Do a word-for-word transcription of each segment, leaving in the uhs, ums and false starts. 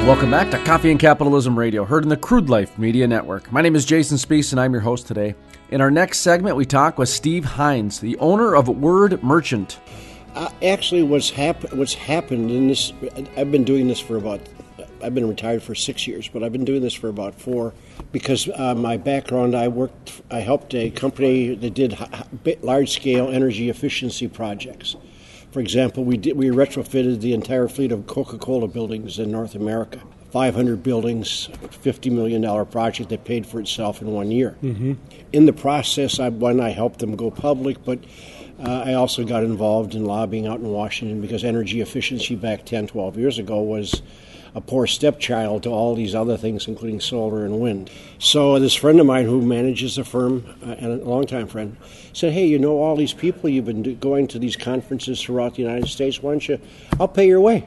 Welcome back to Coffee and Capitalism Radio, heard in the Crude Life Media Network. My name is Jason Speece, and I'm your host today. In our next segment, we talk with Steve Hines, the owner of Word Merchant. Uh, actually, what's, hap- what's happened in this, I've been doing this for about, I've been retired for six years, but I've been doing this for about four, because uh, my background, I worked, I helped a company that did large-scale energy efficiency projects. For example, we did, we retrofitted the entire fleet of Coca-Cola buildings in North America. five hundred buildings, fifty million dollars project that paid for itself in one year. Mm-hmm. In the process, I, one, I helped them go public, but uh, I also got involved in lobbying out in Washington because energy efficiency back ten, twelve years ago was a poor stepchild to all these other things, including solar and wind. So this friend of mine who manages a firm, uh, and a longtime friend, said, hey, you know all these people, you've been do- going to these conferences throughout the United States, why don't you, I'll pay your way.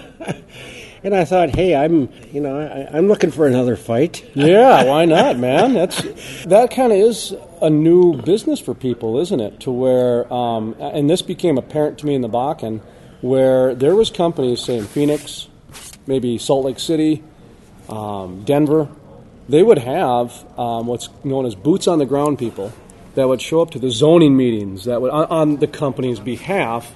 And I thought, hey, I'm, you know, I, I'm looking for another fight. Yeah, why not, man? That's that kind of is a new business for people, isn't it? To where, um, and this became apparent to me in the Bakken, where there was companies, say in Phoenix, maybe Salt Lake City, um, Denver, they would have um, what's known as boots on the ground people that would show up to the zoning meetings that would on, on the company's behalf.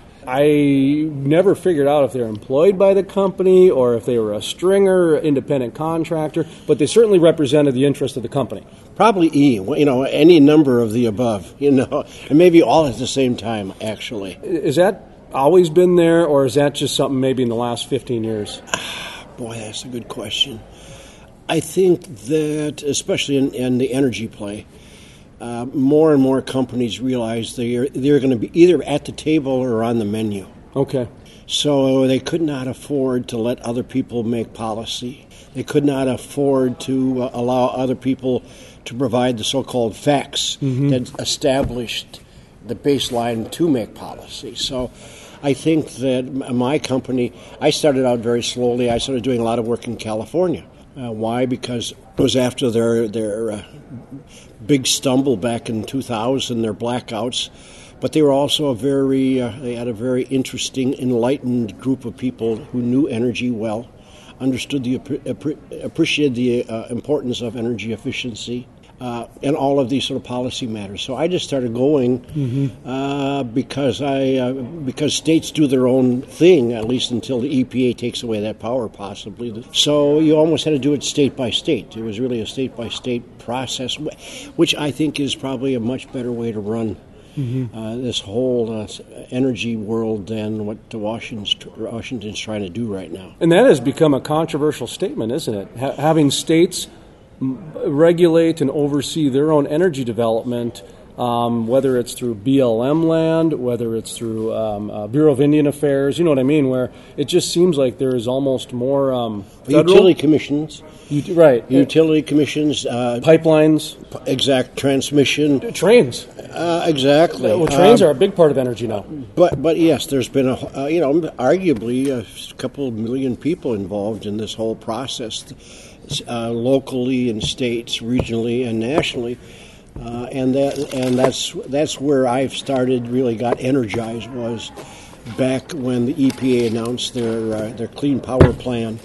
I never figured out if they're employed by the company or if they were a stringer, independent contractor, but they certainly represented the interest of the company. Probably E, you know, any number of the above, you know, and maybe all at the same time, actually. Is that always been there, or is that just something maybe in the last fifteen years? Boy, that's a good question. I think that, especially in, in the energy play, Uh, more and more companies realize they're, they're going to be either at the table or on the menu. Okay. So they could not afford to let other people make policy. They could not afford to uh, allow other people to provide the so-called facts mm-hmm. that established the baseline to make policy. So I think that my company, I started out very slowly. I started doing a lot of work in California. Uh, why? Because it was after their their uh, big stumble back in two thousand, their blackouts. But they were also a very, uh, they had a very interesting, enlightened group of people who knew energy well, understood the, appreciated the uh, importance of energy efficiency, uh, and all of these sort of policy matters. So I just started going mm-hmm. uh, because I uh, because states do their own thing, at least until the E P A takes away that power, possibly. So you almost had to do it state by state. It was really a state by state process, which I think is probably a much better way to run mm-hmm. uh, this whole uh, energy world than what Washington's, Washington's trying to do right now. And that has become a controversial statement, isn't it? Ha- having states regulate and oversee their own energy development, um, whether it's through B L M land, whether it's through um, uh, Bureau of Indian Affairs, you know what I mean, where it just seems like there is almost more um, federal... Utility commissions. U- right. Utility commissions. Uh, Pipelines. P- exact transmission. Trains. Uh, exactly. Well, trains um, are a big part of energy now. But, but yes, there's been, a uh, you know, arguably a couple of million people involved in this whole process. Uh, locally and states, regionally and nationally, uh, and that and that's that's where I started really got energized was back when the E P A announced their uh, their Clean Power Plan,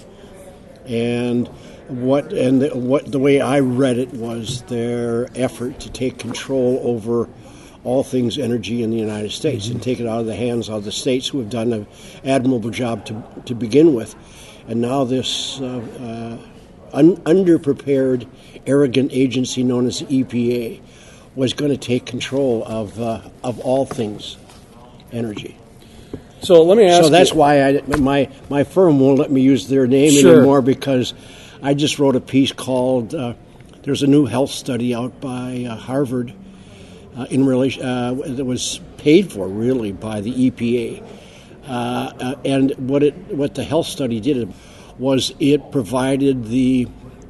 and what and the, what the way I read it was their effort to take control over all things energy in the United States mm-hmm. and take it out of the hands of the states who have done an admirable job to to begin with, and now this. Uh, uh, Un- underprepared, arrogant agency known as the E P A was going to take control of uh, of all things energy. So let me ask. So that's you. why I, my my firm won't let me use their name Sure. anymore, because I just wrote a piece called uh, "There's a new health study out by uh, Harvard uh, in relation uh, that was paid for really by the E P A, uh, uh, and what it what the health study did was it provided the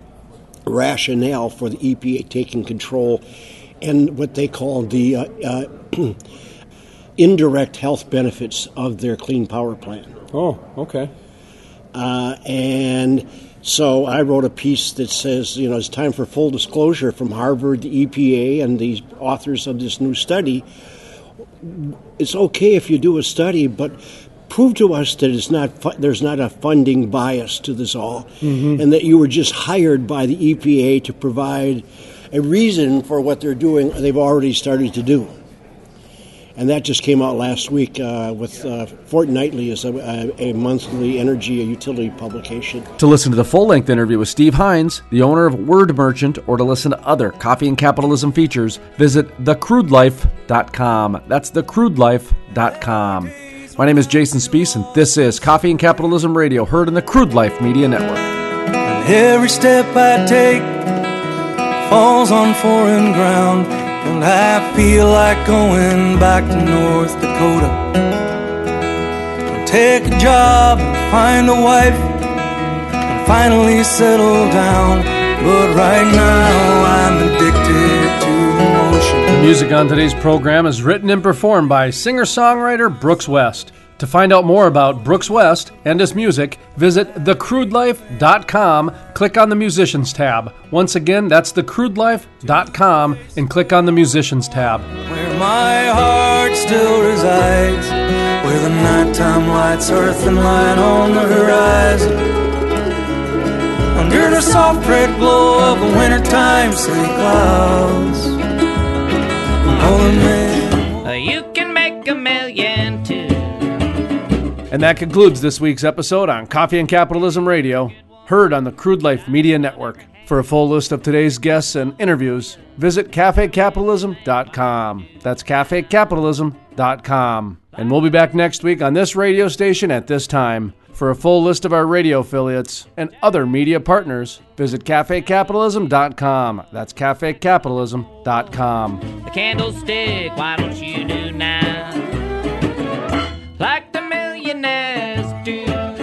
rationale for the E P A taking control and what they called the uh, uh, indirect health benefits of their Clean Power Plan. Oh, okay. Uh, and so I wrote a piece that says, you know, it's time for full disclosure from Harvard, the E P A, and the authors of this new study. It's okay if you do a study, but prove to us that it's not fu- there's not a funding bias to this all, mm-hmm. and that you were just hired by the E P A to provide a reason for what they're doing, they've already started to do. And that just came out last week uh, with uh, Fortnightly as a, a monthly energy utility publication. To listen to the full-length interview with Steve Hines, the owner of Word Merchant, or to listen to other Coffee and Capitalism features, visit the crude life dot com. That's the crude life dot com. My name is Jason Spees, and this is Coffee and Capitalism Radio, heard in the Crude Life Media Network. And every step I take falls on foreign ground, and I feel like going back to North Dakota. I'll take a job and find a wife and finally settle down, but right now I'm addicted to emotion. The music on today's program is written and performed by singer-songwriter Brooks West. To find out more about Brooks West and his music, visit the crude life dot com, click on the Musicians tab. Once again, that's the crude life dot com, and click on the Musicians tab. Where my heart still resides, where the nighttime lights are thin line on the horizon, under the soft red glow of the wintertime city clouds. Oh, man, you can make a million too. And that concludes this week's episode on Coffee and Capitalism Radio, heard on the Crude Life Media Network. For a full list of today's guests and interviews, visit cafe capitalism dot com. That's cafe capitalism dot com. And we'll be back next week on this radio station at this time. For a full list of our radio affiliates and other media partners, visit cafe capitalism dot com. That's cafe capitalism dot com. The candlestick, why don't you do now? Like the millionaires do.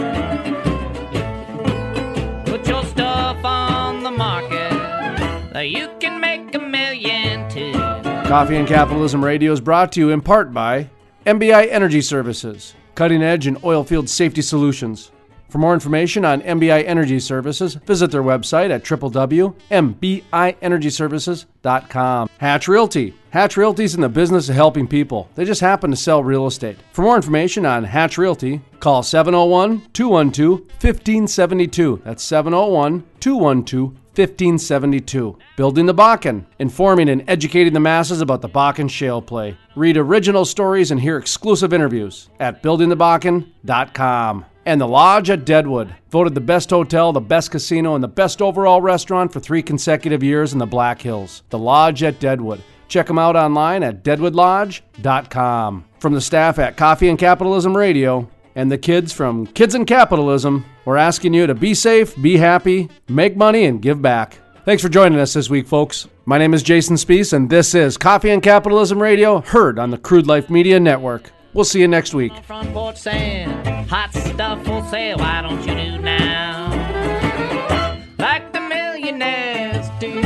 Put your stuff on the market, you can make a million too. Coffee and Capitalism Radio is brought to you in part by M B I Energy Services, cutting edge in oil field safety solutions. For more information on M B I Energy Services, visit their website at w w w dot m b i energy services dot com. Hatch Realty. Hatch Realty is in the business of helping people. They just happen to sell real estate. For more information on Hatch Realty, call seven oh one, two one two, one five seven two. That's seven oh one, two one two, one five seven two. Building the Bakken, informing and educating the masses about the Bakken shale play. Read original stories and hear exclusive interviews at building the bakken dot com. And The Lodge at Deadwood, voted the best hotel, the best casino, and the best overall restaurant for three consecutive years in the Black Hills. The Lodge at Deadwood. Check them out online at deadwood lodge dot com. From the staff at Coffee and Capitalism Radio and the kids from Kids in Capitalism, we're asking you to be safe, be happy, make money, and give back. Thanks for joining us this week, folks. My name is Jason Spees, and this is Coffee and Capitalism Radio, heard on the Crude Life Media Network. We'll see you next week. Front porch saying, hot stuff for sale, why don't you do now? Like the millionaires do.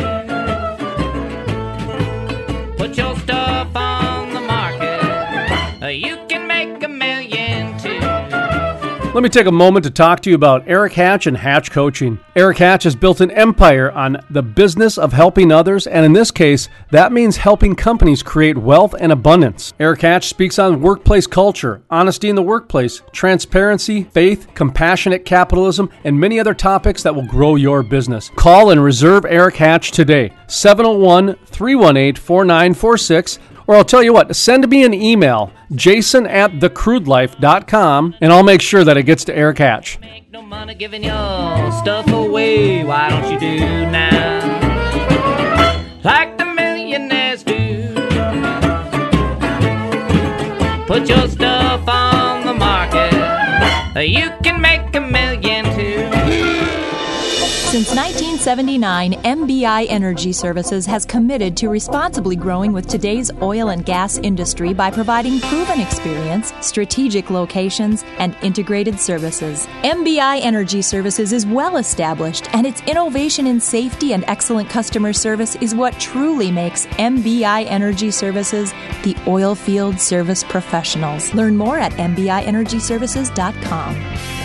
Put your stuff on the market, you can make a million too. Let me take a moment to talk to you about Eric Hatch and Hatch Coaching. Eric Hatch has built an empire on the business of helping others, and in this case, that means helping companies create wealth and abundance. Eric Hatch speaks on workplace culture, honesty in the workplace, transparency, faith, compassionate capitalism, and many other topics that will grow your business. Call and reserve Eric Hatch today, seven oh one, three one eight, four nine four six. Or I'll tell you what, send me an email, jason at the crude life dot com, and I'll make sure that it gets to Eric Hatch. Make no money giving your stuff away, why don't you do now? Like the millionaires do. Put your stuff on the market, you can make a million too. Since nineteen seventy-nine, M B I Energy Services has committed to responsibly growing with today's oil and gas industry by providing proven experience, strategic locations, and integrated services. M B I Energy Services is well established, and its innovation in safety and excellent customer service is what truly makes M B I Energy Services the oil field service professionals. Learn more at m b i energy services dot com.